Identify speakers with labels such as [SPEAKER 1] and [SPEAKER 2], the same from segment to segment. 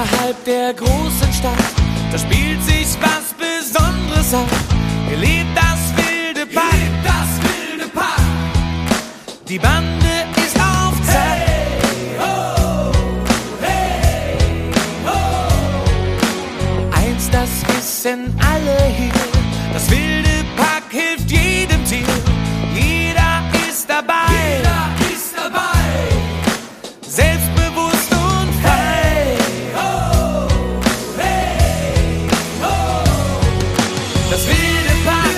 [SPEAKER 1] Außerhalb der großen Stadt, da spielt sich was Besonderes ab. Hier lebt das wilde Pack, die Bande ist auf Zack.
[SPEAKER 2] Hey, ho, hey, ho.
[SPEAKER 1] Eins, das wissen alle hier, das wilde Pack hilft jedem Tier. Jeder ist dabei, selbstbewusst und frei.
[SPEAKER 2] Hey, ho, hey, ho.
[SPEAKER 1] Das wilde Pack,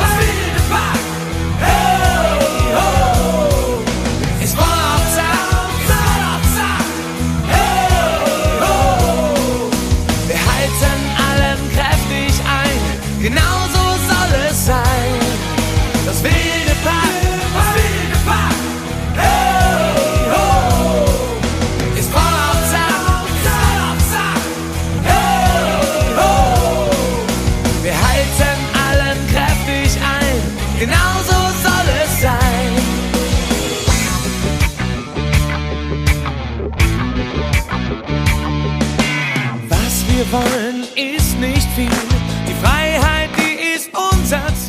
[SPEAKER 2] Hey, ho.
[SPEAKER 1] ist voll auf Zack.
[SPEAKER 2] Hey, ho.
[SPEAKER 1] Wir halten allen kräftig ein, genau so soll es sein. Das wilde Pack
[SPEAKER 2] Hey, ho.
[SPEAKER 1] ist voll auf Zack.
[SPEAKER 2] Hey, ho.
[SPEAKER 1] Wir halten allen kräftig ein, genau so soll es sein. Was wir wollen, ist nicht viel. Die Freiheit, die ist unser Ziel.